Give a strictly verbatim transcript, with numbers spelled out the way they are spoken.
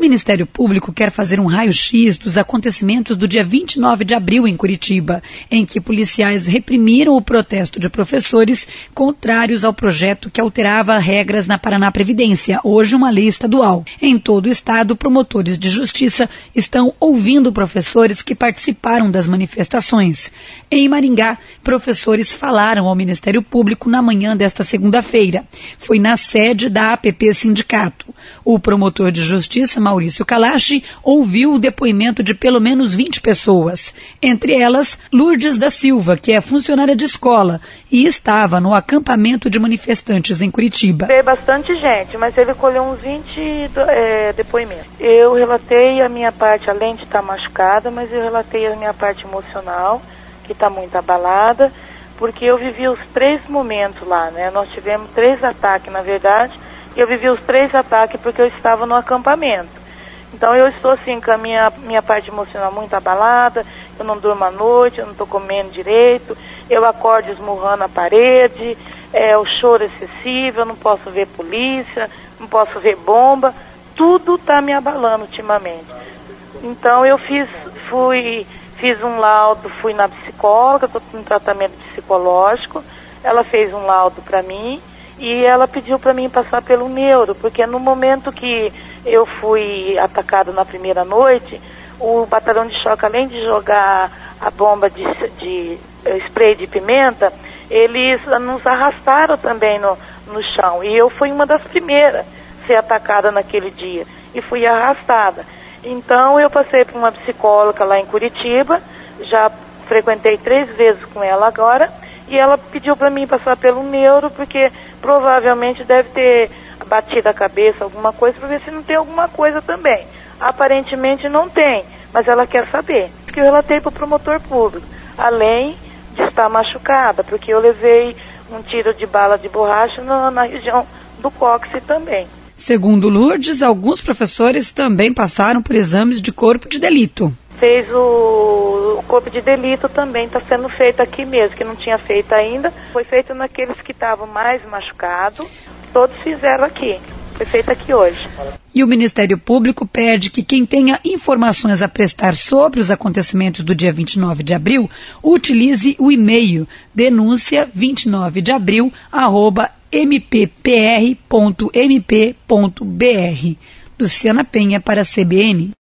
Ministério Público quer fazer um raio-x dos acontecimentos do dia vinte e nove de abril em Curitiba, em que policiais reprimiram o protesto de professores contrários ao projeto que alterava regras na Paraná Previdência, hoje uma lei estadual. Em todo o estado, promotores de justiça estão ouvindo professores que participaram das manifestações. Em Maringá, professores falaram ao Ministério Público na manhã desta segunda-feira. Foi na sede da A P P Sindicato. O promotor de justiça, Maurício Kalashi, ouviu o depoimento de pelo menos vinte pessoas. Entre elas, Lourdes da Silva, que é funcionária de escola e estava no acampamento de manifestantes em Curitiba. Veio bastante gente, mas ele colheu uns vinte é, depoimentos. Eu relatei a minha parte, além de estar machucada, mas eu relatei a minha parte emocional, que está muito abalada, porque eu vivi os três momentos lá, né? Nós tivemos três ataques, na verdade, e eu vivi os três ataques porque eu estava no acampamento. Então eu estou assim com a minha, minha parte emocional muito abalada, eu não durmo à noite, eu não estou comendo direito, eu acordo esmurrando a parede, é, o choro excessivo, eu não posso ver polícia, não posso ver bomba, tudo está me abalando ultimamente. Então eu fiz, fui, fiz um laudo, fui na psicóloga, estou com um tratamento psicológico, ela fez um laudo para mim e ela pediu para mim passar pelo neuro, porque no momento que eu fui atacado na primeira noite, o batalhão de choque, além de jogar a bomba de, de spray de pimenta, eles nos arrastaram também no, no chão. E eu fui uma das primeiras a ser atacada naquele dia. E fui arrastada. Então eu passei por uma psicóloga lá em Curitiba, já frequentei três vezes com ela agora, e ela pediu para mim passar pelo neuro, porque provavelmente deve ter batido a cabeça, alguma coisa, para ver se não tem alguma coisa também. Aparentemente não tem, mas ela quer saber. Porque eu relatei para o promotor público, além de estar machucada, porque eu levei um tiro de bala de borracha na, na região do cóccix também. Segundo Lourdes, alguns professores também passaram por exames de corpo de delito. Fez o, o corpo de delito também, está sendo feito aqui mesmo, que não tinha feito ainda. Foi feito naqueles que estavam mais machucados, todos fizeram aqui. Foi feito aqui hoje. E o Ministério Público pede que quem tenha informações a prestar sobre os acontecimentos do dia vinte e nove de abril, utilize o e-mail denúncia vinte e nove de abril arroba m p p r ponto m p ponto b r. Luciana Penha para a C B N.